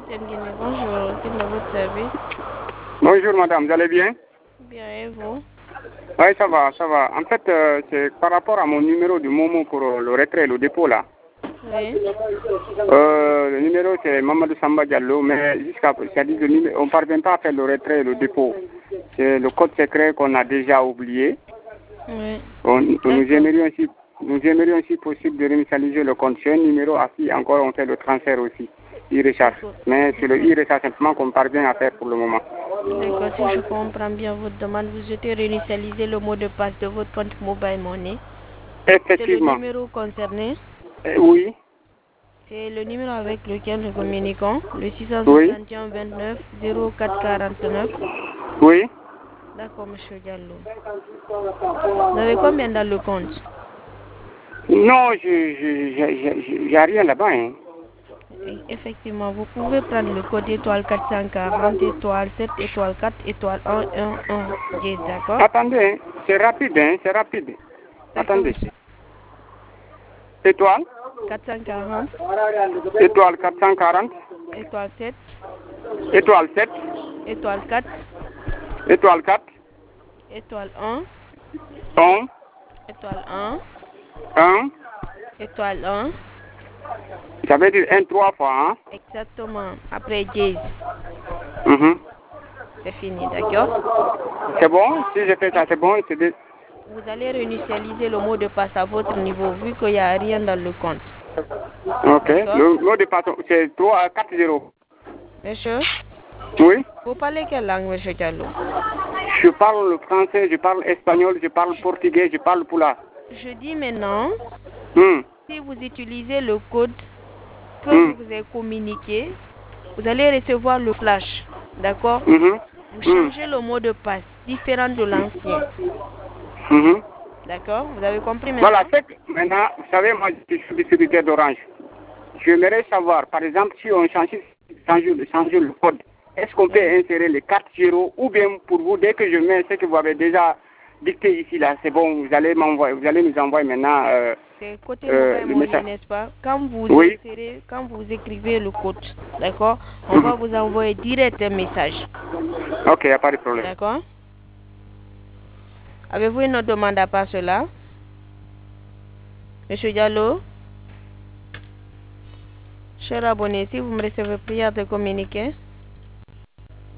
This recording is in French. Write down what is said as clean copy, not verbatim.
Guinée, bonjour, quel est votre service? Bonjour madame, vous allez bien? Bien, et vous? Oui, ça va, ça va. En fait, c'est par rapport à mon numéro du Momo pour le retrait, le dépôt là. Oui. Le numéro c'est Mamadou Samba Diallo, mais jusqu'à on ne parvient pas à faire le retrait et le dépôt. C'est le code secret qu'on a déjà oublié. Oui. Nous aimerions si possible de réinitialiser le compte. C'est un numéro assis, encore on fait le transfert aussi, e-recharge. Mais c'est le e-recharge simplement qu'on parvient à faire pour le moment. D'accord, si je comprends bien votre demande, vous souhaitez réinitialiser le mot de passe de votre compte Mobile Money. Effectivement. C'est le numéro concerné? Oui. C'est le numéro avec lequel nous communiquons, le 661 29 04 49. Oui. D'accord, monsieur Diallo. Vous avez combien dans le compte? Non, j'ai rien là-bas. Hein. Effectivement, vous pouvez prendre le code étoile 440, étoile 7, étoile 4, étoile 1, 10, d'accord? Attendez, c'est rapide, hein, c'est rapide. Attendez. Monsieur. Étoile 440. Étoile 440. Étoile 7. Étoile 7. Étoile 4. Étoile 4. Étoile 1. 1. Étoile 1. 1. Étoile 1. Ça veut dire 1 3 fois, hein? Exactement. Après 10. C'est fini, d'accord? C'est bon? Si je fais ça, c'est bon? Vous allez réinitialiser le mot de passe à votre niveau, vu qu'il n'y a rien dans le compte. Ok. Le mot de passe, c'est 3 4 0. Monsieur? Oui? Vous parlez quelle langue, monsieur Diallo? Je parle le français, je parle espagnol, je parle portugais, je parle poula. Je dis maintenant, si vous utilisez le code que je vous ai communiqué, vous allez recevoir le flash, d'accord? Vous changez le mot de passe, différent de l'ancien. D'accord? Vous avez compris maintenant? Voilà, maintenant, vous savez, moi, je suis distributeur d'Orange. J'aimerais savoir, par exemple, si on change le code, est-ce qu'on peut insérer les 4 0 ou bien pour vous, dès que je mets ce que vous avez déjà dicté ici, là, c'est bon, vous allez nous envoyer maintenant c'est côté mobile money, n'est-ce pas? Quand vous écrivez le code, d'accord? On va vous envoyer direct un message. Ok, il n'y a pas de problème. D'accord? Avez-vous une autre demande à part cela? Monsieur Diallo? Cher abonné, si vous me recevez, prière de communiquer.